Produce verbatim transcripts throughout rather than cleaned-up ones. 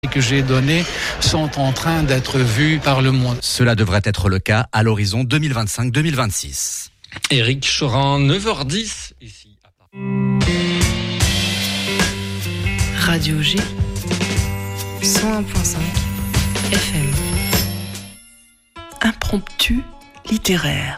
que j'ai donnés sont en train d'être vus par le monde. Cela devrait être le cas à l'horizon deux mille vingt-cinq deux mille vingt-six. Éric Chorin, neuf heures dix, ici à Paris. Radio G, cent un virgule cinq F M. Impromptu littéraire.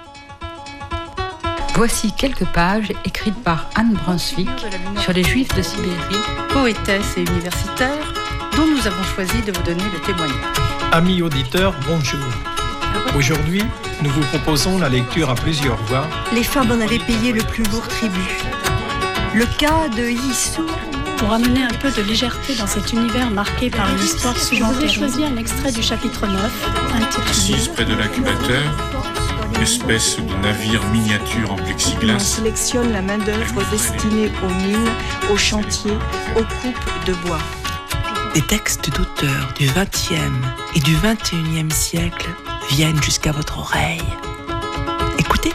Voici quelques pages écrites par Anne Brunswick sur les Juifs de Sibérie, poétesse et universitaire, dont nous avons choisi de vous donner le témoignage. Amis auditeurs, bonjour. Aujourd'hui, nous vous proposons la lecture à plusieurs voix. Les femmes en avaient payé le plus lourd tribut. Le cas de Yissou. Pour amener un peu de légèreté dans cet univers marqué par une histoire souvent terrible, j'ai choisi un extrait du chapitre neuf, intitulé Assise près de l'incubateur, espèce de navire miniature en plexiglas. On sélectionne la main-d'œuvre destinée aux mines, aux chantiers, aux coupes de bois. Des textes d'auteurs du vingtième et du vingt et unième siècle viennent jusqu'à votre oreille. Écoutez.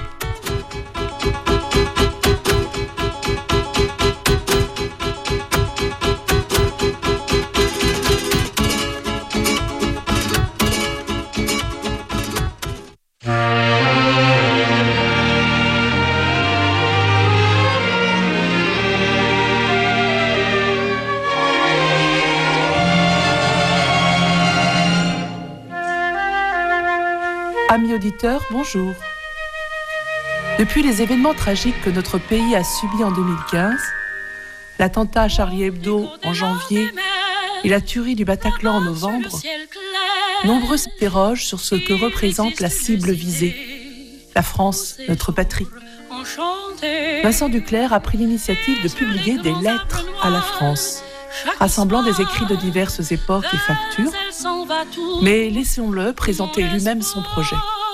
Amis auditeurs, bonjour. Depuis les événements tragiques que notre pays a subis en deux mille quinze, l'attentat à Charlie Hebdo en janvier et la tuerie du Bataclan en novembre, nombreux s'interrogent sur ce que représente la cible visée, la France, notre patrie. Vincent Duclerc a pris l'initiative de publier des lettres à la France, rassemblant des écrits de diverses époques et factures, mais laissons-le présenter lui-même son projet.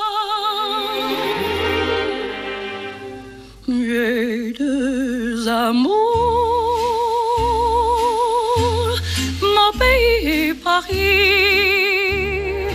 J'ai deux amours, mon pays Paris,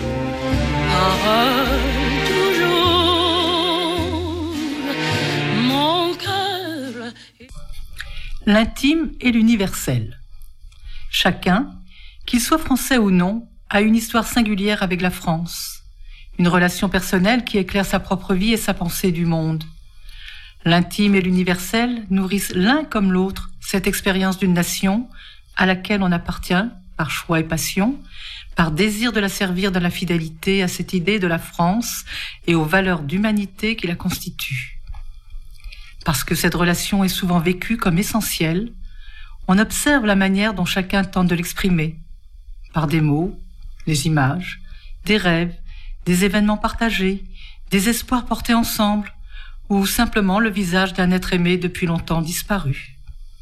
arrête toujours mon cœur. L'intime et l'universel. Chacun, qu'il soit français ou non, a une histoire singulière avec la France, une relation personnelle qui éclaire sa propre vie et sa pensée du monde. L'intime et l'universel nourrissent l'un comme l'autre cette expérience d'une nation à laquelle on appartient par choix et passion, par désir de la servir dans la fidélité à cette idée de la France et aux valeurs d'humanité qui la constituent. Parce que cette relation est souvent vécue comme essentielle, on observe la manière dont chacun tente de l'exprimer, par des mots, des images, des rêves, des événements partagés, des espoirs portés ensemble, ou simplement le visage d'un être aimé depuis longtemps disparu.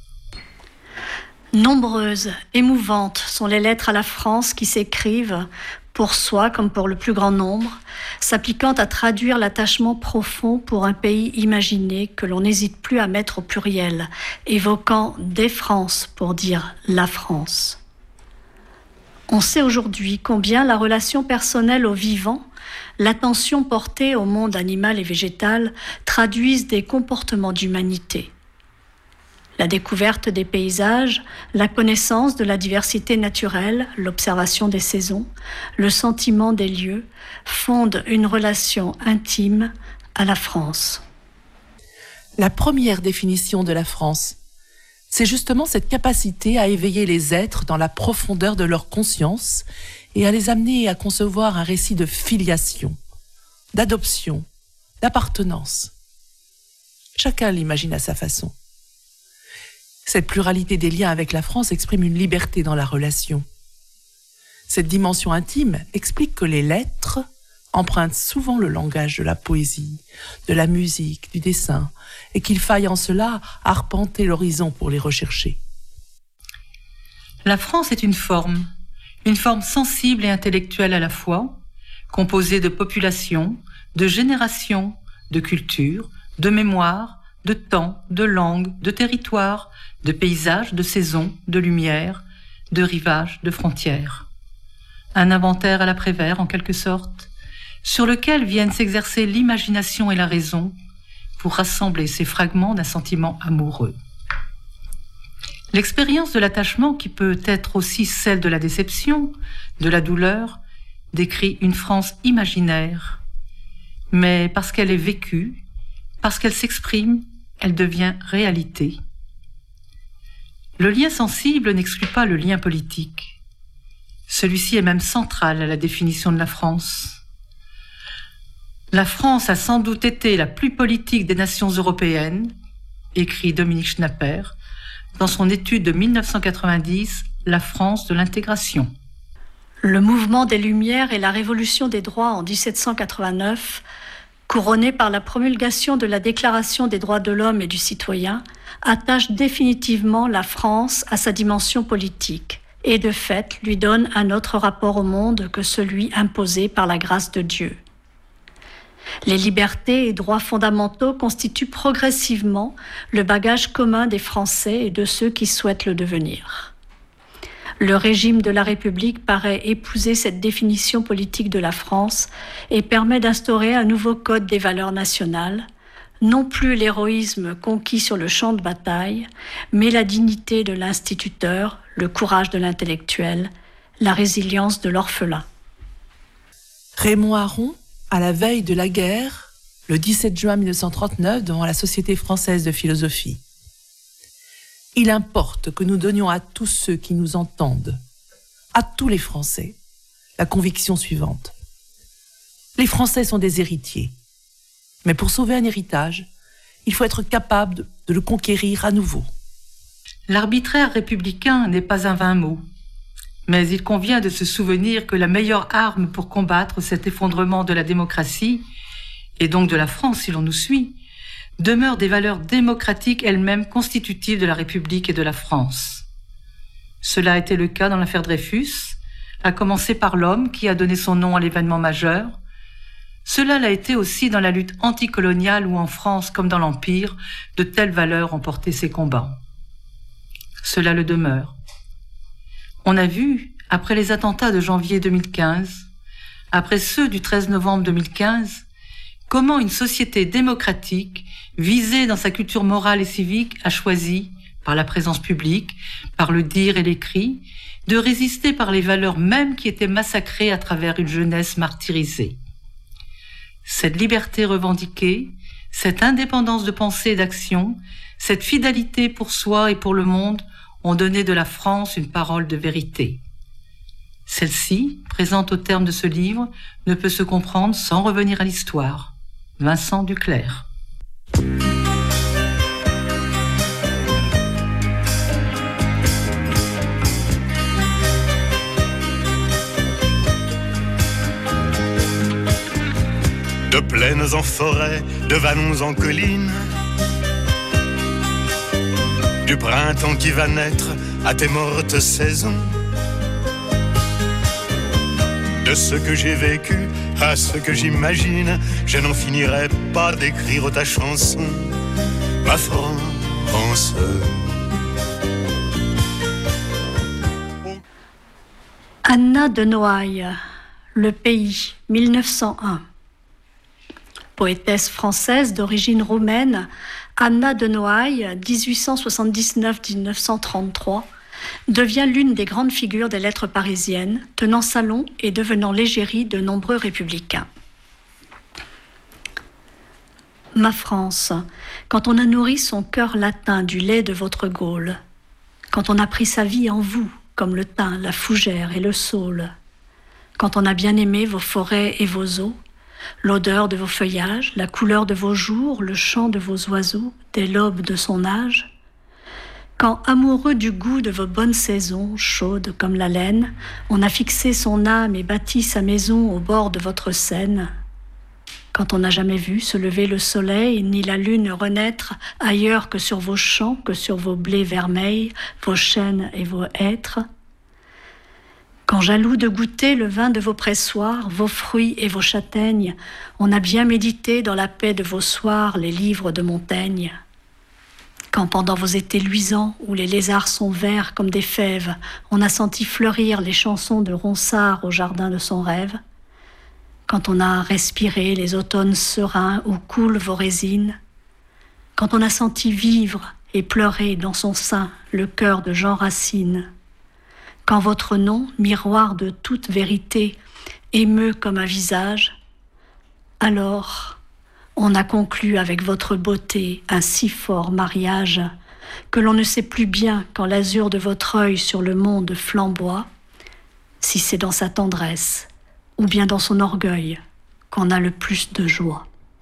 Nombreuses, émouvantes sont les lettres à la France qui s'écrivent, pour soi comme pour le plus grand nombre, s'appliquant à traduire l'attachement profond pour un pays imaginé que l'on n'hésite plus à mettre au pluriel, évoquant des France pour dire la France. On sait aujourd'hui combien la relation personnelle au vivant, l'attention portée au monde animal et végétal traduisent des comportements d'humanité. La découverte des paysages, la connaissance de la diversité naturelle, l'observation des saisons, le sentiment des lieux fondent une relation intime à la France. La première définition de la France, c'est justement cette capacité à éveiller les êtres dans la profondeur de leur conscience et à les amener à concevoir un récit de filiation, d'adoption, d'appartenance. Chacun l'imagine à sa façon. Cette pluralité des liens avec la France exprime une liberté dans la relation. Cette dimension intime explique que les lettres empruntent souvent le langage de la poésie, de la musique, du dessin, et qu'il faille en cela arpenter l'horizon pour les rechercher. La France est une forme, une forme sensible et intellectuelle à la fois, composée de populations, de générations, de cultures, de mémoire, de temps, de langue, de territoire, de paysages, de saisons, de lumière, de rivages, de frontières. Un inventaire à la Prévert, en quelque sorte, sur lequel viennent s'exercer l'imagination et la raison pour rassembler ces fragments d'un sentiment amoureux. L'expérience de l'attachement, qui peut être aussi celle de la déception, de la douleur, décrit une France imaginaire. Mais parce qu'elle est vécue, parce qu'elle s'exprime, elle devient réalité. Le lien sensible n'exclut pas le lien politique. Celui-ci est même central à la définition de la France. La France a sans doute été la plus politique des nations européennes, écrit Dominique Schnapper, dans son étude de mille neuf cent quatre-vingt-dix, La France de l'intégration. Le mouvement des Lumières et la Révolution des droits en dix-sept cent quatre-vingt-neuf, couronné par la promulgation de la Déclaration des droits de l'homme et du citoyen, attache définitivement la France à sa dimension politique et de fait lui donne un autre rapport au monde que celui imposé par la grâce de Dieu. Les libertés et droits fondamentaux constituent progressivement le bagage commun des Français et de ceux qui souhaitent le devenir. Le régime de la République paraît épouser cette définition politique de la France et permet d'instaurer un nouveau code des valeurs nationales, non plus l'héroïsme conquis sur le champ de bataille, mais la dignité de l'instituteur, le courage de l'intellectuel, la résilience de l'orphelin. Raymond Aron, à la veille de la guerre, le dix-sept juin mille neuf cent trente-neuf, devant la Société française de philosophie. Il importe que nous donnions à tous ceux qui nous entendent, à tous les Français, la conviction suivante. Les Français sont des héritiers. Mais pour sauver un héritage, il faut être capable de le conquérir à nouveau. L'arbitraire républicain n'est pas un vain mot, mais il convient de se souvenir que la meilleure arme pour combattre cet effondrement de la démocratie, et donc de la France si l'on nous suit, demeurent des valeurs démocratiques elles-mêmes constitutives de la République et de la France. Cela a été le cas dans l'affaire Dreyfus, à commencer par l'homme qui a donné son nom à l'événement majeur. Cela l'a été aussi dans la lutte anticoloniale où en France comme dans l'Empire, de telles valeurs ont porté ces combats. Cela le demeure. On a vu, après les attentats de janvier deux mille quinze, après ceux du treize novembre deux mille quinze, comment une société démocratique, visée dans sa culture morale et civique, a choisi, par la présence publique, par le dire et l'écrit, de résister par les valeurs mêmes qui étaient massacrées à travers une jeunesse martyrisée. Cette liberté revendiquée, cette indépendance de pensée et d'action, cette fidélité pour soi et pour le monde ont donné de la France une parole de vérité. Celle-ci, présente au terme de ce livre, ne peut se comprendre sans revenir à l'histoire. Vincent Duclerc. De plaines en forêt, de vallons en collines, du printemps qui va naître à tes mortes saisons, de ce que j'ai vécu à ce que j'imagine, je n'en finirai pas d'écrire ta chanson, ma France. Anna de Noailles, Le Pays, mille neuf cent un. Poétesse française d'origine roumaine, Anna de Noailles, dix-huit cent soixante-dix-neuf à dix-neuf cent trente-trois, devient l'une des grandes figures des lettres parisiennes, tenant salon et devenant l'égérie de nombreux républicains. Ma France, quand on a nourri son cœur latin du lait de votre Gaule, quand on a pris sa vie en vous, comme le thym, la fougère et le saule, quand on a bien aimé vos forêts et vos eaux, l'odeur de vos feuillages, la couleur de vos jours, le chant de vos oiseaux, dès l'aube de son âge, quand, amoureux du goût de vos bonnes saisons, chaudes comme la laine, on a fixé son âme et bâti sa maison au bord de votre Seine, quand on n'a jamais vu se lever le soleil, ni la lune renaître ailleurs que sur vos champs, que sur vos blés vermeils, vos chênes et vos hêtres, quand, jaloux de goûter le vin de vos pressoirs, vos fruits et vos châtaignes, on a bien médité dans la paix de vos soirs les livres de Montaigne. Quand pendant vos étés luisants, où les lézards sont verts comme des fèves, on a senti fleurir les chansons de Ronsard au jardin de son rêve. Quand on a respiré les automnes sereins où coulent vos résines. Quand on a senti vivre et pleurer dans son sein le cœur de Jean Racine. Quand votre nom, miroir de toute vérité, émeut comme un visage, alors on a conclu avec votre beauté un si fort mariage que l'on ne sait plus bien quand l'azur de votre œil sur le monde flamboie, si c'est dans sa tendresse ou bien dans son orgueil qu'on a le plus de joie.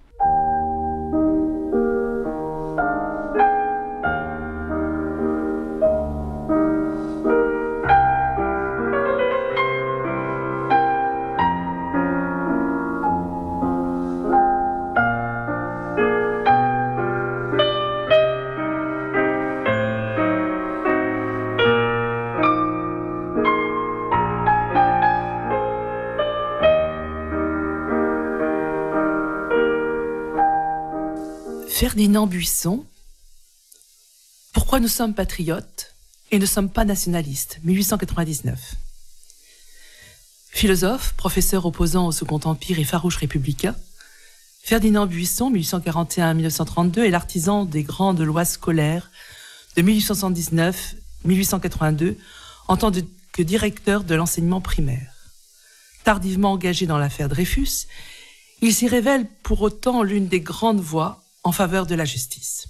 Ferdinand Buisson, Pourquoi nous sommes patriotes et ne sommes pas nationalistes, mille huit cent quatre-vingt-dix-neuf. Philosophe, professeur opposant au Second Empire et farouche républicain, Ferdinand Buisson, mille huit cent quarante et un à mille neuf cent trente-deux, est l'artisan des grandes lois scolaires de mille huit cent soixante-dix-neuf à mille huit cent quatre-vingt-deux en tant que directeur de l'enseignement primaire. Tardivement engagé dans l'affaire Dreyfus, il s'y révèle pour autant l'une des grandes voix en faveur de la justice.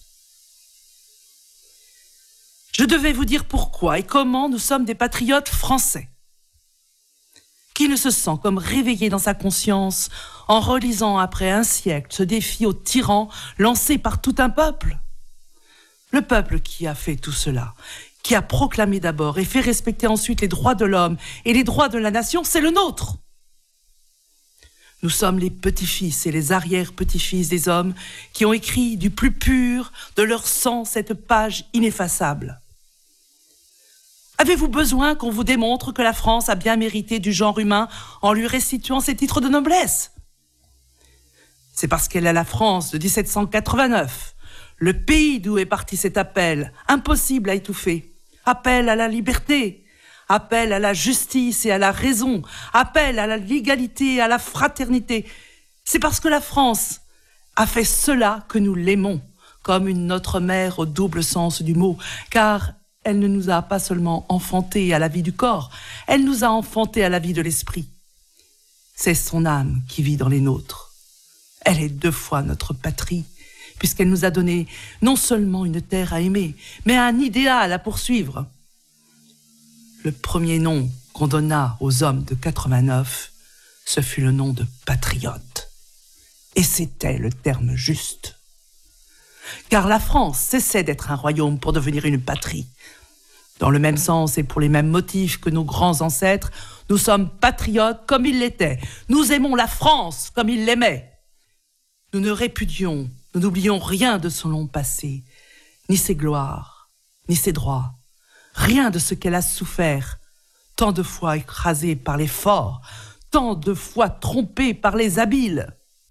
Je devais vous dire pourquoi et comment nous sommes des patriotes français. Qui ne se sent comme réveillé dans sa conscience en relisant après un siècle ce défi aux tyrans lancé par tout un peuple? Le peuple qui a fait tout cela, qui a proclamé d'abord et fait respecter ensuite les droits de l'homme et les droits de la nation, c'est le nôtre. Nous sommes les petits-fils et les arrière-petits-fils des hommes qui ont écrit du plus pur de leur sang cette page ineffaçable. Avez-vous besoin qu'on vous démontre que la France a bien mérité du genre humain en lui restituant ses titres de noblesse? C'est parce qu'elle est la France de dix-sept cent quatre-vingt-neuf, le pays d'où est parti cet appel, impossible à étouffer, appel à la liberté, appel à la justice et à la raison, appel à la légalité et à la fraternité. C'est parce que la France a fait cela que nous l'aimons, comme une notre mère au double sens du mot, car elle ne nous a pas seulement enfantés à la vie du corps, elle nous a enfantés à la vie de l'esprit. C'est son âme qui vit dans les nôtres. Elle est deux fois notre patrie, puisqu'elle nous a donné non seulement une terre à aimer, mais un idéal à poursuivre. Le premier nom qu'on donna aux hommes de quatre-vingt-neuf, ce fut le nom de patriote. Et c'était le terme juste. Car la France cessait d'être un royaume pour devenir une patrie. Dans le même sens et pour les mêmes motifs que nos grands ancêtres, nous sommes patriotes comme ils l'étaient. Nous aimons la France comme ils l'aimaient. Nous ne répudions, nous n'oublions rien de son long passé, ni ses gloires, ni ses droits. Rien de ce qu'elle a souffert, tant de fois écrasée par les forts, tant de fois trompée par les habiles.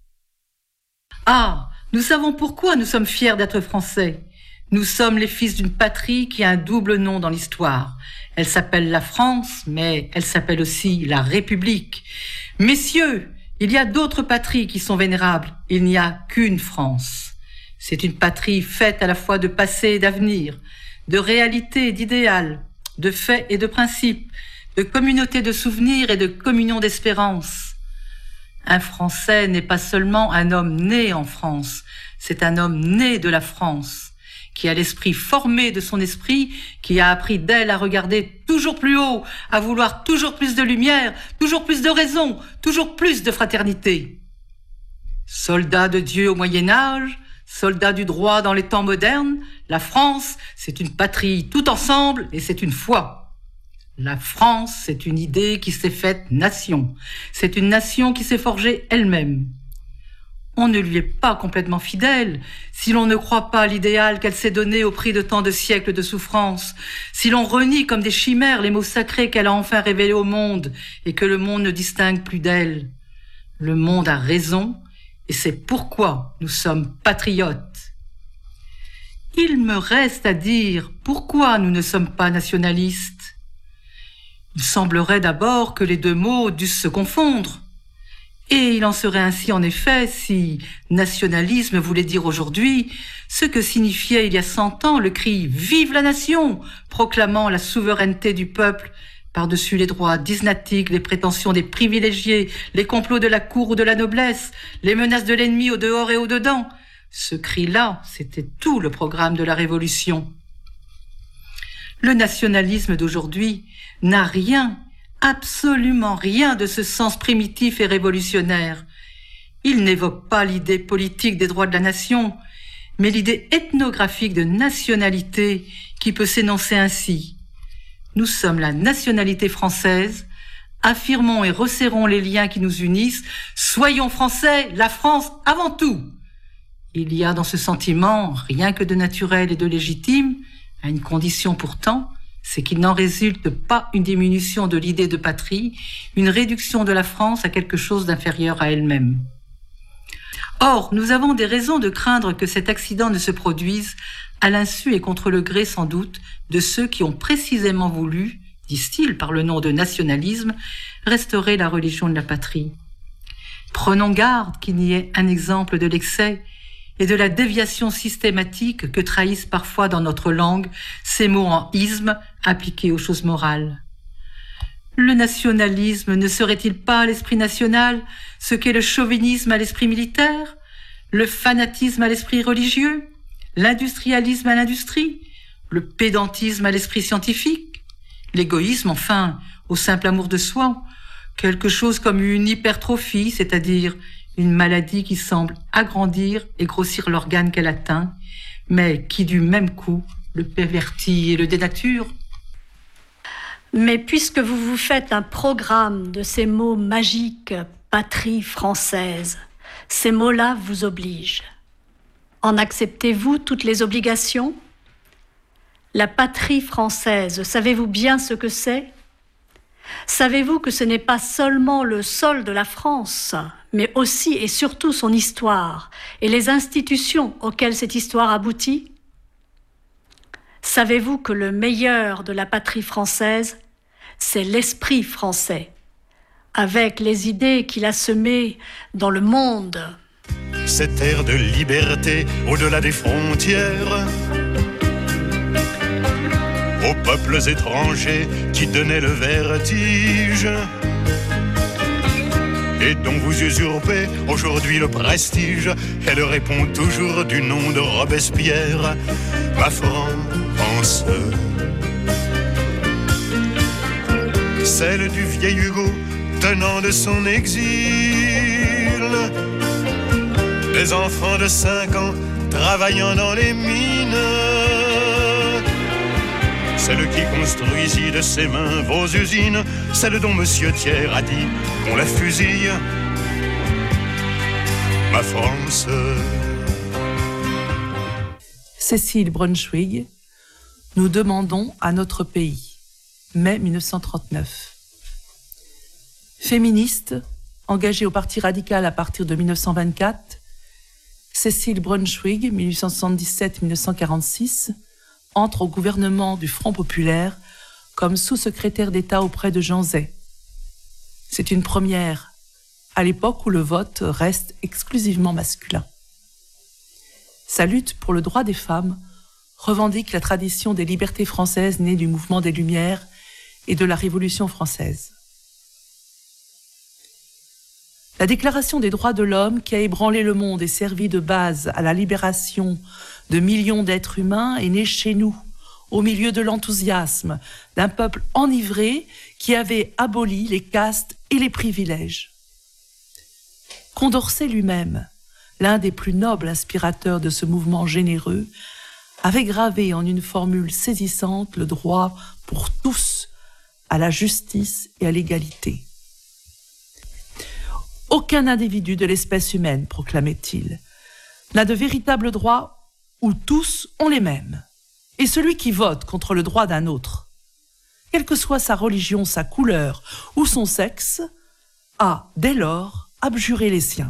Ah, nous savons pourquoi nous sommes fiers d'être français. Nous sommes les fils d'une patrie qui a un double nom dans l'histoire. Elle s'appelle la France, mais elle s'appelle aussi la République. Messieurs, il y a d'autres patries qui sont vénérables. Il n'y a qu'une France. C'est une patrie faite à la fois de passé et d'avenir, de réalité et d'idéal, de faits et de principes, de communauté de souvenirs et de communion d'espérance. Un Français n'est pas seulement un homme né en France, c'est un homme né de la France, qui a l'esprit formé de son esprit, qui a appris d'elle à regarder toujours plus haut, à vouloir toujours plus de lumière, toujours plus de raison, toujours plus de fraternité. Soldat de Dieu au Moyen-Âge, soldat du droit dans les temps modernes, la France, c'est une patrie tout ensemble et c'est une foi. La France, c'est une idée qui s'est faite nation. C'est une nation qui s'est forgée elle-même. On ne lui est pas complètement fidèle si l'on ne croit pas à l'idéal qu'elle s'est donné au prix de tant de siècles de souffrance, si l'on renie comme des chimères les mots sacrés qu'elle a enfin révélés au monde et que le monde ne distingue plus d'elle. Le monde a raison et c'est pourquoi nous sommes patriotes. Il me reste à dire pourquoi nous ne sommes pas nationalistes. Il semblerait d'abord que les deux mots dussent se confondre. Et il en serait ainsi en effet si nationalisme voulait dire aujourd'hui ce que signifiait il y a cent ans le cri « Vive la nation !» proclamant la souveraineté du peuple par-dessus les droits dysnatiques, les prétentions des privilégiés, les complots de la cour ou de la noblesse, les menaces de l'ennemi au dehors et au dedans. Ce cri-là, c'était tout le programme de la Révolution. Le nationalisme d'aujourd'hui n'a rien, absolument rien de ce sens primitif et révolutionnaire. Il n'évoque pas l'idée politique des droits de la nation, mais l'idée ethnographique de nationalité qui peut s'énoncer ainsi. Nous sommes la nationalité française, affirmons et resserrons les liens qui nous unissent, soyons français, la France avant tout. Il y a dans ce sentiment rien que de naturel et de légitime, à une condition pourtant, c'est qu'il n'en résulte pas une diminution de l'idée de patrie, une réduction de la France à quelque chose d'inférieur à elle-même. Or, nous avons des raisons de craindre que cet accident ne se produise à l'insu et contre le gré sans doute de ceux qui ont précisément voulu, disent-ils par le nom de nationalisme, restaurer la religion de la patrie. Prenons garde qu'il n'y ait un exemple de l'excès et de la déviation systématique que trahissent parfois dans notre langue ces mots en isme appliqués aux choses morales. Le nationalisme ne serait-il pas à l'esprit national ce qu'est le chauvinisme à l'esprit militaire, le fanatisme à l'esprit religieux, l'industrialisme à l'industrie, le pédantisme à l'esprit scientifique, l'égoïsme enfin au simple amour de soi, quelque chose comme une hypertrophie, c'est-à-dire une maladie qui semble agrandir et grossir l'organe qu'elle atteint, mais qui du même coup le pervertit et le dénature. Mais puisque vous vous faites un programme de ces mots magiques « patrie française », ces mots-là vous obligent. En acceptez-vous toutes les obligations ? La patrie française, savez-vous bien ce que c'est ? Savez-vous que ce n'est pas seulement le sol de la France, mais aussi et surtout son histoire et les institutions auxquelles cette histoire aboutit ? Savez-vous que le meilleur de la patrie française, c'est l'esprit français, avec les idées qu'il a semées dans le monde ? Cette ère de liberté au-delà des frontières, aux peuples étrangers qui donnaient le vertige et dont vous usurpez aujourd'hui le prestige. Elle répond toujours du nom de Robespierre, ma France. Celle du vieil Hugo tenant de son exil des enfants de cinq ans travaillant dans les mines, celle qui construisit de ses mains vos usines, celle dont Monsieur Thiers a dit qu'on la fusille, ma France. Cécile Brunschwig, nous demandons à notre pays, mai mille neuf cent trente-neuf. Féministe, engagée au Parti radical à partir de mille neuf cent vingt-quatre, Cécile Brunschwig, mille huit cent soixante-dix-sept à mille neuf cent quarante-six, entre au gouvernement du Front populaire comme sous-secrétaire d'État auprès de Jean Zay. C'est une première à l'époque où le vote reste exclusivement masculin. Sa lutte pour le droit des femmes revendique la tradition des libertés françaises nées du mouvement des Lumières et de la Révolution française. La Déclaration des droits de l'homme qui a ébranlé le monde et servi de base à la libération de millions d'êtres humains est née chez nous, au milieu de l'enthousiasme d'un peuple enivré qui avait aboli les castes et les privilèges. Condorcet lui-même, l'un des plus nobles inspirateurs de ce mouvement généreux, avait gravé en une formule saisissante le droit pour tous à la justice et à l'égalité. Aucun individu de l'espèce humaine, proclamait-il, n'a de véritable droit où tous ont les mêmes. Et celui qui vote contre le droit d'un autre, quelle que soit sa religion, sa couleur ou son sexe, a, dès lors, abjuré les siens.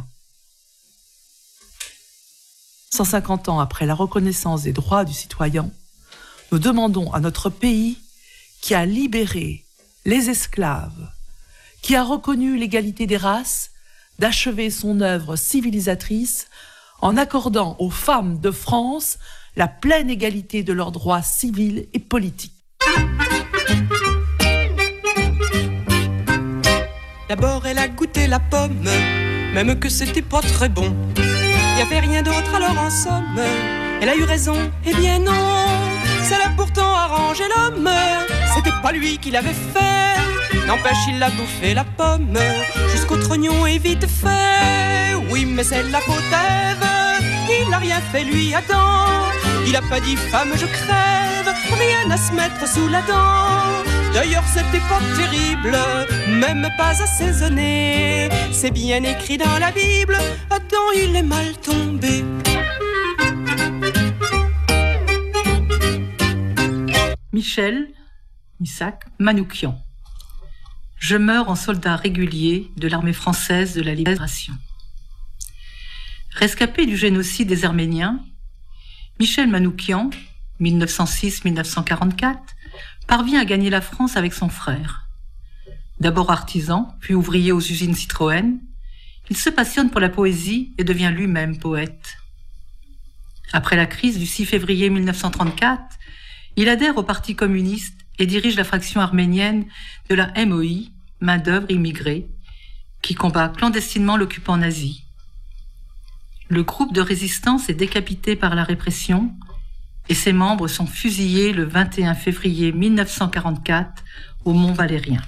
cent cinquante ans après la reconnaissance des droits du citoyen, nous demandons à notre pays qui a libéré les esclaves, qui a reconnu l'égalité des races, d'achever son œuvre civilisatrice en accordant aux femmes de France la pleine égalité de leurs droits civils et politiques. D'abord elle a goûté la pomme, même que c'était pas très bon. Y avait rien d'autre alors en somme, elle a eu raison, eh bien non. Ça l'a pourtant arrangé l'homme, c'était pas lui qui l'avait fait. N'empêche il a bouffé la pomme, jusqu'au trognon est vite fait. Oui mais c'est la faute d'Ève, il n'a rien fait lui Adam. Il a pas dit femme je crève, rien à se mettre sous la dent. D'ailleurs c'était pas terrible, même pas assaisonné. C'est bien écrit dans la Bible, Adam il est mal tombé. Michel Missac Manouchian. Je meurs en soldat régulier de l'armée française de la Libération. Rescapé du génocide des Arméniens, Michel Manouchian, mille neuf cent six à mille neuf cent quarante-quatre, parvient à gagner la France avec son frère. D'abord artisan, puis ouvrier aux usines Citroën, il se passionne pour la poésie et devient lui-même poète. Après la crise du six février mille neuf cent trente-quatre, il adhère au Parti communiste et dirige la fraction arménienne de la M O I, main-d'œuvre immigrée, qui combat clandestinement l'occupant nazi. Le groupe de résistance est décapité par la répression et ses membres sont fusillés le vingt et un février mille neuf cent quarante-quatre au Mont Valérien.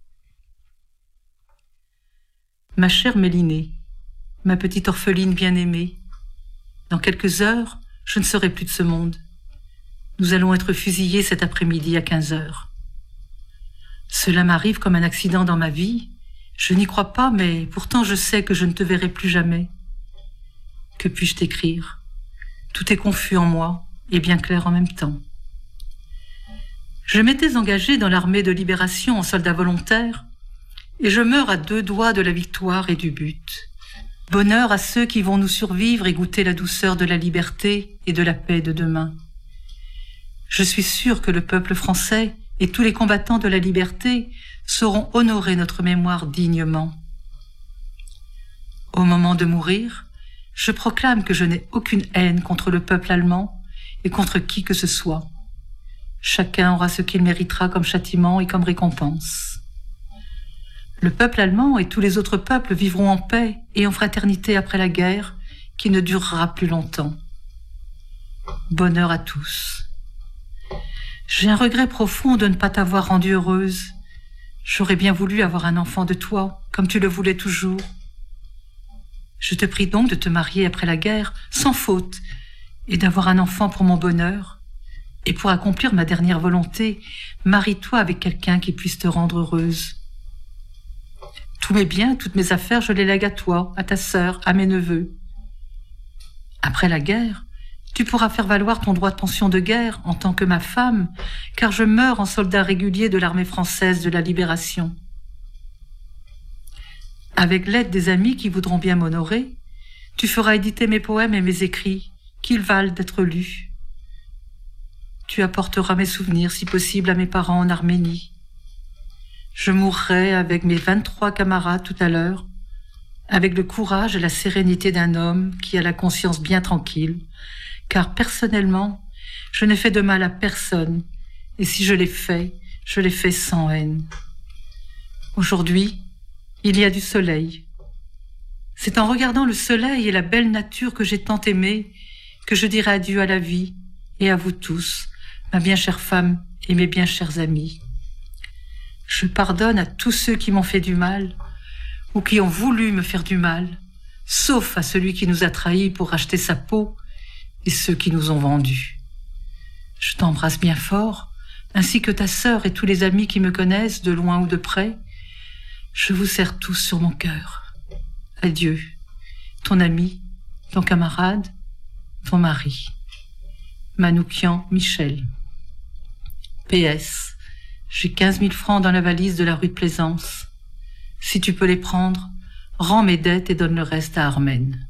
Ma chère Mélinée, ma petite orpheline bien-aimée, dans quelques heures, je ne serai plus de ce monde. Nous allons être fusillés cet après-midi à quinze heures. Cela m'arrive comme un accident dans ma vie. Je n'y crois pas, mais pourtant je sais que je ne te verrai plus jamais. Que puis-je t'écrire? Tout est confus en moi et bien clair en même temps. Je m'étais engagé dans l'armée de libération en soldat volontaire et je meurs à deux doigts de la victoire et du but. Bonheur à ceux qui vont nous survivre et goûter la douceur de la liberté et de la paix de demain. Je suis sûre que le peuple français et tous les combattants de la liberté sauront honorer notre mémoire dignement. Au moment de mourir, je proclame que je n'ai aucune haine contre le peuple allemand et contre qui que ce soit. Chacun aura ce qu'il méritera comme châtiment et comme récompense. Le peuple allemand et tous les autres peuples vivront en paix et en fraternité après la guerre qui ne durera plus longtemps. Bonheur à tous. J'ai un regret profond de ne pas t'avoir rendue heureuse. J'aurais bien voulu avoir un enfant de toi, comme tu le voulais toujours. Je te prie donc de te marier après la guerre, sans faute, et d'avoir un enfant pour mon bonheur. Et pour accomplir ma dernière volonté, marie-toi avec quelqu'un qui puisse te rendre heureuse. Tous mes biens, toutes mes affaires, je les lègue à toi, à ta sœur, à mes neveux. Après la guerre, tu pourras faire valoir ton droit de pension de guerre en tant que ma femme, car je meurs en soldat régulier de l'armée française de la Libération. Avec l'aide des amis qui voudront bien m'honorer, tu feras éditer mes poèmes et mes écrits, qu'ils valent d'être lus. Tu apporteras mes souvenirs, si possible, à mes parents en Arménie. Je mourrai avec mes vingt-trois camarades tout à l'heure, avec le courage et la sérénité d'un homme qui a la conscience bien tranquille, car personnellement, je n'ai fait de mal à personne, et si je l'ai fait, je l'ai fait sans haine. Aujourd'hui, il y a du soleil. C'est en regardant le soleil et la belle nature que j'ai tant aimée que je dirai adieu à la vie et à vous tous, ma bien chère femme et mes bien chers amis. Je pardonne à tous ceux qui m'ont fait du mal ou qui ont voulu me faire du mal, sauf à celui qui nous a trahis pour racheter sa peau et ceux qui nous ont vendus. Je t'embrasse bien fort, ainsi que ta sœur et tous les amis qui me connaissent de loin ou de près. Je vous serre tous sur mon cœur. Adieu, ton ami, ton camarade, ton mari. Manouchian Michel. P S. J'ai quinze mille francs dans la valise de la rue de Plaisance. Si tu peux les prendre, rends mes dettes et donne le reste à Armène.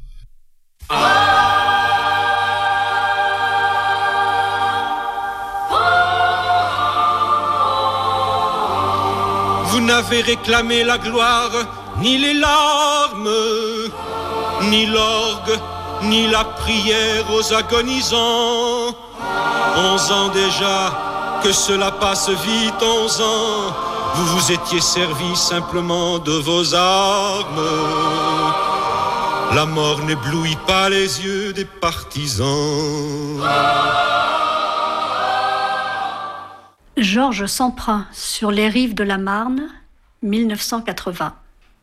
Vous n'avez réclamé la gloire, ni les larmes, ni l'orgue, ni la prière aux agonisants. Onze ans déjà, que cela passe vite, onze ans. Vous vous étiez servi simplement de vos armes. La mort n'éblouit pas les yeux des partisans. Georges Semprin, sur les rives de la Marne, mille neuf cent quatre-vingts.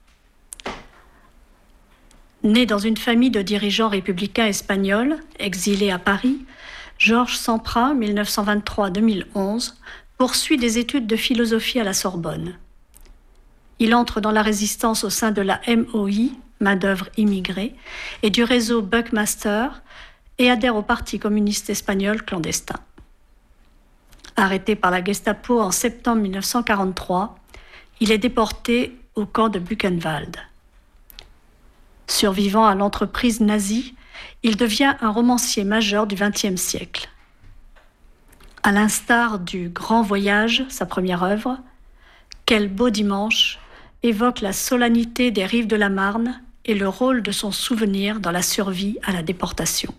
Né dans une famille de dirigeants républicains espagnols, exilé à Paris, Georges Semprin, mille neuf cent vingt-trois à deux mille onze, poursuit des études de philosophie à la Sorbonne. Il entre dans la résistance au sein de la M O I, main-d'œuvre immigrée, et du réseau Buckmaster, et adhère au Parti communiste espagnol clandestin. Arrêté par la Gestapo en septembre mille neuf cent quarante-trois, il est déporté au camp de Buchenwald. Survivant à l'entreprise nazie, il devient un romancier majeur du vingtième siècle. À l'instar du Grand Voyage, sa première œuvre, Quel beau dimanche évoque la solennité des rives de la Marne et le rôle de son souvenir dans la survie à la déportation.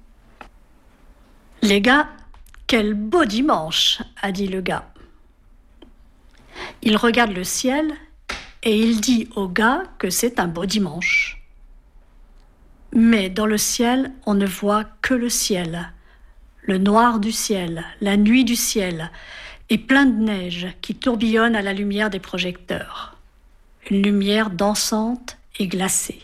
Les gars, quel beau dimanche, a dit le gars. Il regarde le ciel et il dit au gars que c'est un beau dimanche. Mais dans le ciel, on ne voit que le ciel, le noir du ciel, la nuit du ciel, et plein de neige qui tourbillonne à la lumière des projecteurs. Une lumière dansante et glacée.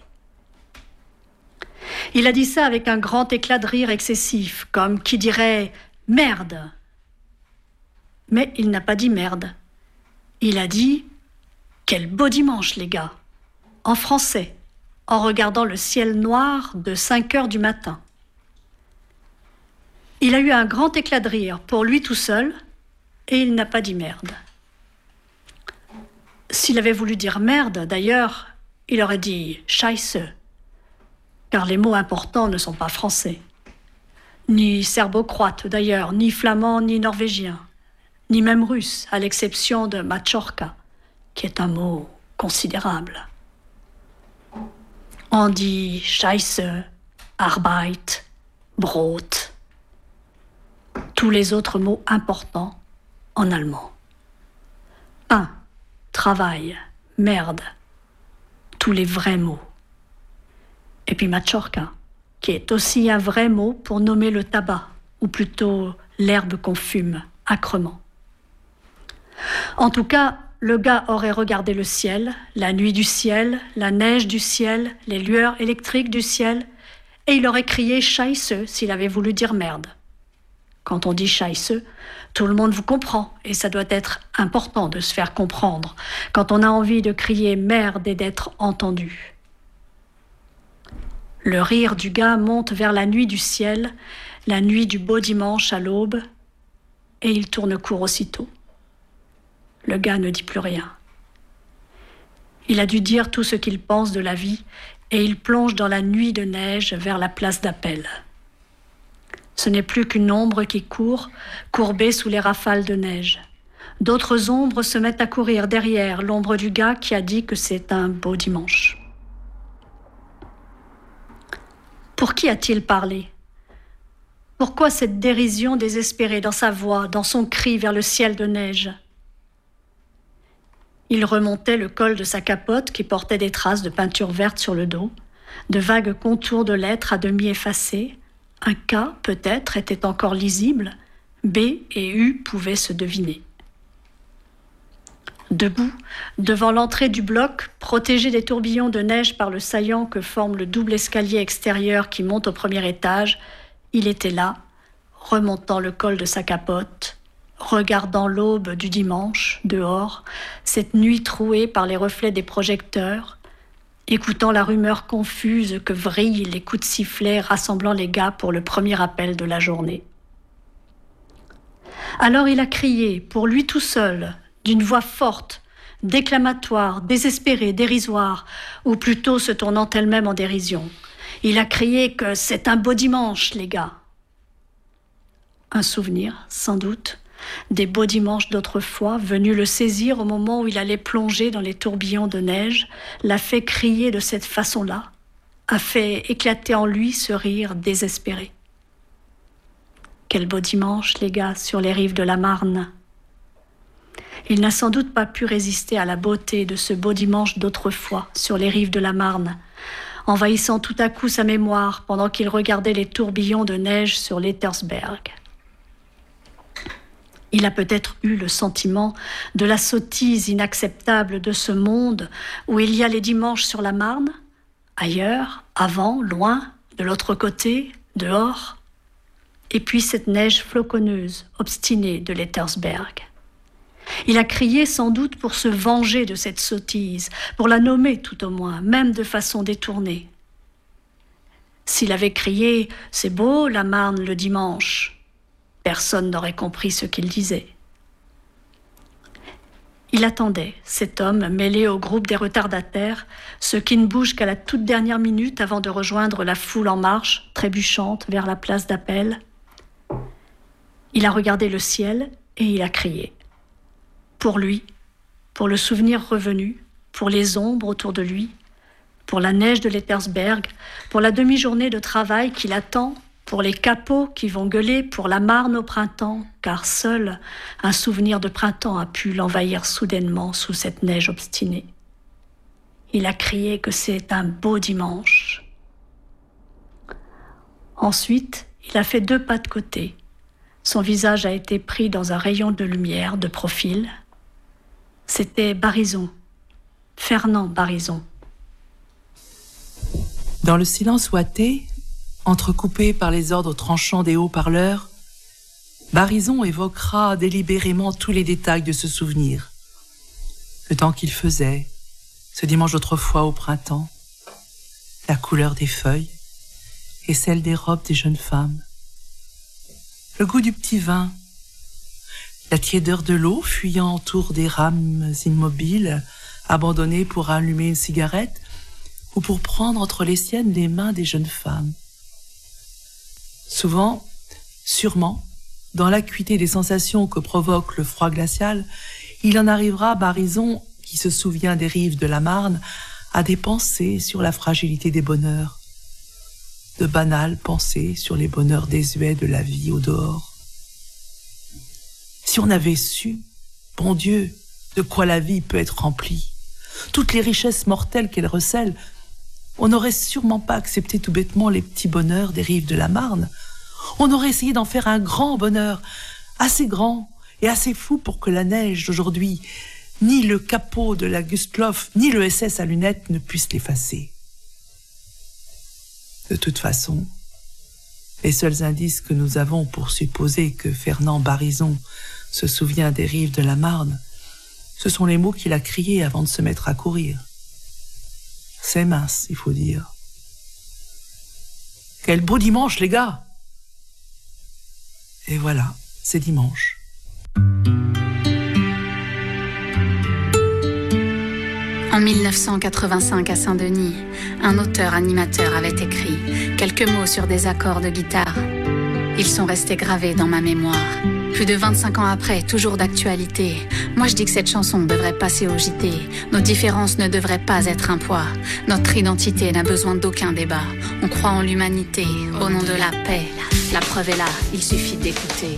Il a dit ça avec un grand éclat de rire excessif, comme qui dirait « merde ». Mais il n'a pas dit merde. Il a dit « quel beau dimanche, les gars », en français, en regardant le ciel noir de cinq heures du matin. Il a eu un grand éclat de rire pour lui tout seul, et il n'a pas dit merde. S'il avait voulu dire merde, d'ailleurs, il aurait dit « scheisse », car les mots importants ne sont pas français. Ni serbo-croate, d'ailleurs, ni flamand, ni norvégien, ni même russe, à l'exception de Machorka, qui est un mot considérable. On dit Scheisse, Arbeit, Brot, tous les autres mots importants en allemand. Pain, travail, merde, tous les vrais mots. Et puis Machorka, qui est aussi un vrai mot pour nommer le tabac, ou plutôt l'herbe qu'on fume âcrement. En tout cas, le gars aurait regardé le ciel, la nuit du ciel, la neige du ciel, les lueurs électriques du ciel, et il aurait crié « Scheisse » s'il avait voulu dire merde. Quand on dit « Scheisse », tout le monde vous comprend, et ça doit être important de se faire comprendre quand on a envie de crier merde et d'être entendu. Le rire du gars monte vers la nuit du ciel, la nuit du beau dimanche à l'aube, et il tourne court aussitôt. Le gars ne dit plus rien. Il a dû dire tout ce qu'il pense de la vie, et il plonge dans la nuit de neige vers la place d'Appel. Ce n'est plus qu'une ombre qui court, courbée sous les rafales de neige. D'autres ombres se mettent à courir derrière l'ombre du gars qui a dit que c'est un beau dimanche. Pour qui a-t-il parlé ? Pourquoi cette dérision désespérée dans sa voix, dans son cri vers le ciel de neige ? Il remontait le col de sa capote qui portait des traces de peinture verte sur le dos, de vagues contours de lettres à demi effacées. Un K, peut-être, était encore lisible. B et U pouvaient se deviner. Debout, devant l'entrée du bloc, protégé des tourbillons de neige par le saillant que forme le double escalier extérieur qui monte au premier étage, il était là, remontant le col de sa capote, regardant l'aube du dimanche, dehors, cette nuit trouée par les reflets des projecteurs, écoutant la rumeur confuse que vrillent les coups de sifflet rassemblant les gars pour le premier appel de la journée. Alors il a crié, pour lui tout seul, d'une voix forte, déclamatoire, désespérée, dérisoire, ou plutôt se tournant elle-même en dérision. Il a crié que c'est un beau dimanche, les gars. Un souvenir, sans doute, des beaux dimanches d'autrefois, venus le saisir au moment où il allait plonger dans les tourbillons de neige, l'a fait crier de cette façon-là, a fait éclater en lui ce rire désespéré. Quel beau dimanche, les gars, sur les rives de la Marne. Il n'a sans doute pas pu résister à la beauté de ce beau dimanche d'autrefois, sur les rives de la Marne, envahissant tout à coup sa mémoire pendant qu'il regardait les tourbillons de neige sur l'Ettersberg. Il a peut-être eu le sentiment de la sottise inacceptable de ce monde où il y a les dimanches sur la Marne, ailleurs, avant, loin, de l'autre côté, dehors, et puis cette neige floconneuse, obstinée de l'Ettersberg. Il a crié sans doute pour se venger de cette sottise, pour la nommer tout au moins, même de façon détournée. S'il avait crié « C'est beau, la Marne, le dimanche », personne n'aurait compris ce qu'il disait. Il attendait, cet homme mêlé au groupe des retardataires, ceux qui ne bougent qu'à la toute dernière minute avant de rejoindre la foule en marche, trébuchante vers la place d'Appel. Il a regardé le ciel et il a crié. Pour lui, pour le souvenir revenu, pour les ombres autour de lui, pour la neige de l'Ettersberg, pour la demi-journée de travail qu'il attend, pour les capots qui vont gueuler pour la Marne au printemps, car seul un souvenir de printemps a pu l'envahir soudainement sous cette neige obstinée. Il a crié que c'est un beau dimanche. Ensuite, il a fait deux pas de côté. Son visage a été pris dans un rayon de lumière, de profil. C'était Barrizon, Fernand Barrizon. Dans le silence ouaté, entrecoupé par les ordres tranchants des haut-parleurs, Barrizon évoquera délibérément tous les détails de ce souvenir. Le temps qu'il faisait, ce dimanche d'autrefois au printemps, la couleur des feuilles et celle des robes des jeunes femmes, le goût du petit vin, la tiédeur de l'eau fuyant autour des rames immobiles, abandonnées pour allumer une cigarette ou pour prendre entre les siennes les mains des jeunes femmes. Souvent, sûrement, dans l'acuité des sensations que provoque le froid glacial, il en arrivera à Barrizon, qui se souvient des rives de la Marne, à des pensées sur la fragilité des bonheurs, de banales pensées sur les bonheurs désuets de la vie au dehors. Si on avait su, bon Dieu, de quoi la vie peut être remplie, toutes les richesses mortelles qu'elle recèle, on n'aurait sûrement pas accepté tout bêtement les petits bonheurs des rives de la Marne. On aurait essayé d'en faire un grand bonheur, assez grand et assez fou pour que la neige d'aujourd'hui, ni le capot de la Gustloff, ni le S S à lunettes ne puissent l'effacer. De toute façon, les seuls indices que nous avons pour supposer que Fernand Barrizon se souvient des rives de la Marne, ce sont les mots qu'il a criés avant de se mettre à courir. C'est mince, il faut dire. Quel beau dimanche, les gars! Et voilà, c'est dimanche. En mille neuf cent quatre-vingt-cinq, à Saint-Denis, un auteur-animateur avait écrit quelques mots sur des accords de guitare. Ils sont restés gravés dans ma mémoire. Plus de vingt-cinq ans après, toujours d'actualité. Moi je dis que cette chanson devrait passer au J T. Nos différences ne devraient pas être un poids. Notre identité n'a besoin d'aucun débat. On croit en l'humanité, au nom de la paix. La preuve est là, il suffit d'écouter.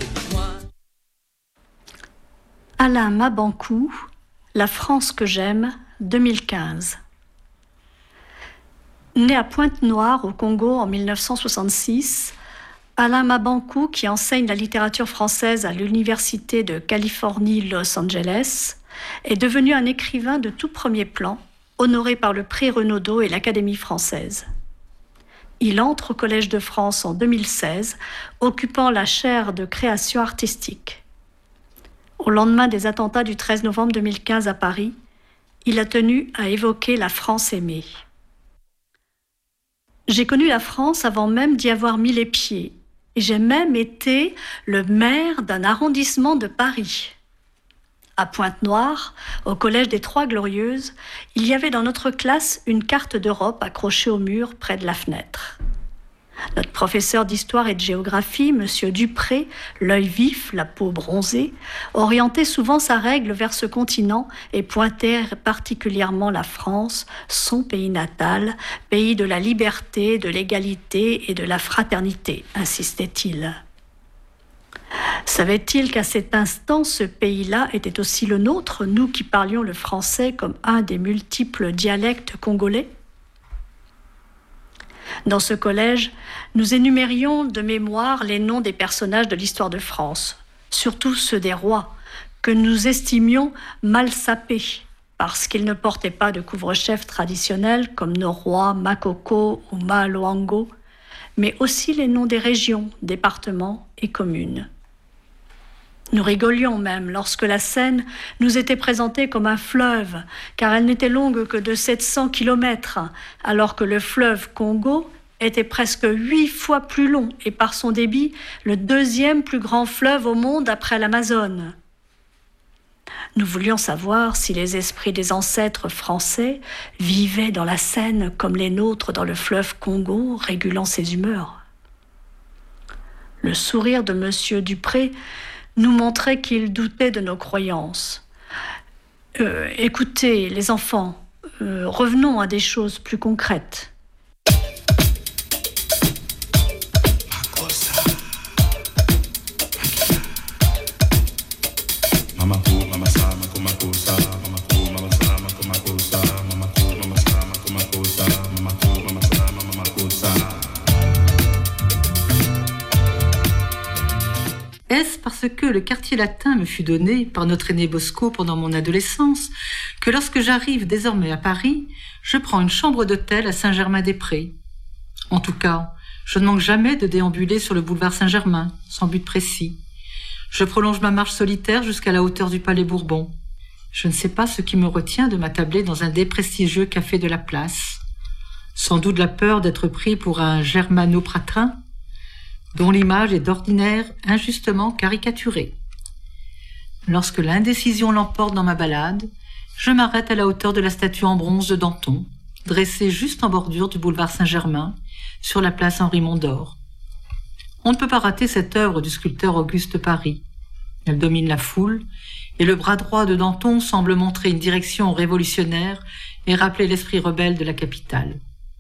Alain Mabanckou, La France que j'aime, deux mille quinze. Né à Pointe-Noire, au Congo, en mille neuf cent soixante-six, Alain Mabanckou, qui enseigne la littérature française à l'Université de Californie Los Angeles, est devenu un écrivain de tout premier plan, honoré par le prix Renaudot et l'Académie française. Il entre au Collège de France en deux mille seize, occupant la chaire de création artistique. Au lendemain des attentats du treize novembre deux mille quinze à Paris, il a tenu à évoquer la France aimée. J'ai connu la France avant même d'y avoir mis les pieds, et j'ai même été le maire d'un arrondissement de Paris. À Pointe-Noire, au Collège des Trois Glorieuses, il y avait dans notre classe une carte d'Europe accrochée au mur près de la fenêtre. Notre professeur d'histoire et de géographie, M. Dupré, l'œil vif, la peau bronzée, orientait souvent sa règle vers ce continent et pointait particulièrement la France, son pays natal, pays de la liberté, de l'égalité et de la fraternité, insistait-il. Savait-il qu'à cet instant, ce pays-là était aussi le nôtre, nous qui parlions le français comme un des multiples dialectes congolais ? Dans ce collège, nous énumérions de mémoire les noms des personnages de l'histoire de France, surtout ceux des rois, que nous estimions mal sapés, parce qu'ils ne portaient pas de couvre-chef traditionnel comme nos rois Makoko ou Mahloango, mais aussi les noms des régions, départements et communes. Nous rigolions même lorsque la Seine nous était présentée comme un fleuve, car elle n'était longue que de sept cents kilomètres, alors que le fleuve Congo était presque huit fois plus long et par son débit le deuxième plus grand fleuve au monde après l'Amazone. Nous voulions savoir si les esprits des ancêtres français vivaient dans la Seine comme les nôtres dans le fleuve Congo, régulant ses humeurs. Le sourire de M. Dupré nous montrait qu'il doutait de nos croyances. Euh, écoutez, les enfants, euh, revenons à des choses plus concrètes. Est-ce parce que le quartier latin me fut donné par notre aîné Bosco pendant mon adolescence que lorsque j'arrive désormais à Paris, je prends une chambre d'hôtel à Saint-Germain-des-Prés? En tout cas, je ne manque jamais de déambuler sur le boulevard Saint-Germain, sans but précis. Je prolonge ma marche solitaire jusqu'à la hauteur du Palais Bourbon. Je ne sais pas ce qui me retient de m'attabler dans un des prestigieux cafés de la place. Sans doute la peur d'être pris pour un germano-pratrin, dont l'image est d'ordinaire injustement caricaturée. Lorsque l'indécision l'emporte dans ma balade, je m'arrête à la hauteur de la statue en bronze de Danton, dressée juste en bordure du boulevard Saint-Germain, sur la place Henri-Mondor. On ne peut pas rater cette œuvre du sculpteur Auguste Paris. Elle domine la foule, et le bras droit de Danton semble montrer une direction révolutionnaire et rappeler l'esprit rebelle de la capitale.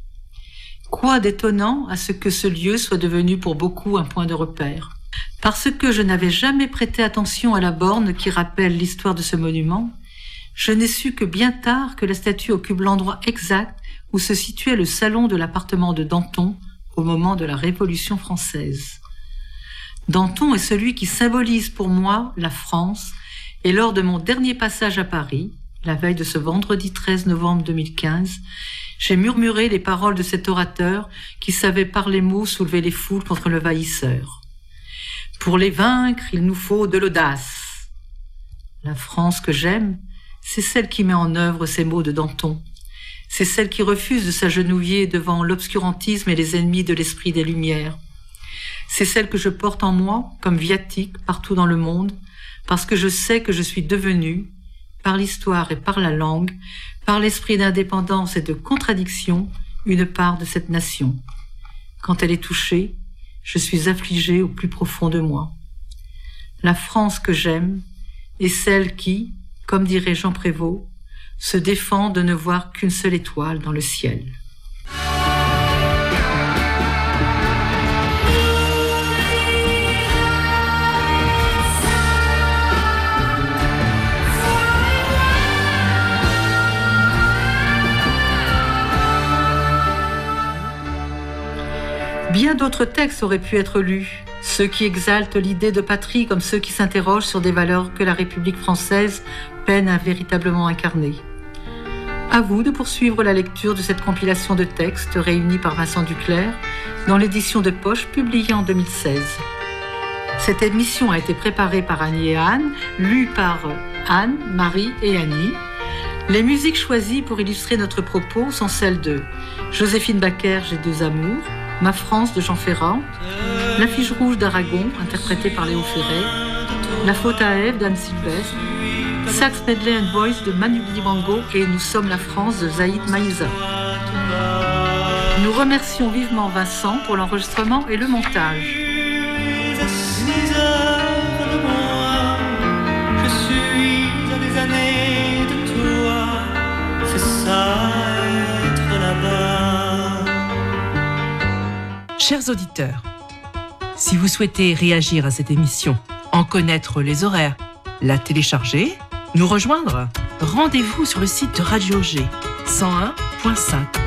Quoi d'étonnant à ce que ce lieu soit devenu pour beaucoup un point de repère. Parce que je n'avais jamais prêté attention à la borne qui rappelle l'histoire de ce monument, je n'ai su que bien tard que la statue occupe l'endroit exact où se situait le salon de l'appartement de Danton au moment de la Révolution française. Danton est celui qui symbolise pour moi la France, et lors de mon dernier passage à Paris, la veille de ce vendredi treize novembre deux mille quinze, j'ai murmuré les paroles de cet orateur qui savait par les mots soulever les foules contre le vahisseur. Pour les vaincre, il nous faut de l'audace. La France que j'aime, c'est celle qui met en œuvre ces mots de Danton. C'est celle qui refuse de s'agenouiller devant l'obscurantisme et les ennemis de l'esprit des Lumières. C'est celle que je porte en moi comme viatique partout dans le monde, parce que je sais que je suis devenue, par l'histoire et par la langue, par l'esprit d'indépendance et de contradiction, une part de cette nation. Quand elle est touchée, je suis affligée au plus profond de moi. La France que j'aime est celle qui, comme dirait Jean Prévost, se défend de ne voir qu'une seule étoile dans le ciel. Bien d'autres textes auraient pu être lus, ceux qui exaltent l'idée de patrie comme ceux qui s'interrogent sur des valeurs que la République française peine à véritablement incarner. À vous de poursuivre la lecture de cette compilation de textes réunis par Vincent Duclerc dans l'édition de poche publiée en deux mille seize. Cette émission a été préparée par Annie et Anne, lue par Anne, Marie et Annie. Les musiques choisies pour illustrer notre propos sont celles de Joséphine Baker, J'ai deux amours, Ma France de Jean Ferrat, L'affiche rouge d'Aragon, interprétée par Léo Ferré, La faute à Ève d'Anne Sylvestre, Sax Medley and Voice de Manu Dibango et Nous sommes la France de Zaïd Maïza. Nous remercions vivement Vincent pour l'enregistrement et le montage. Je suis à des années de toi, c'est ça être là-bas. Chers auditeurs, si vous souhaitez réagir à cette émission, en connaître les horaires, la télécharger, nous rejoindre, rendez-vous sur le site de Radio G cent un point cinq.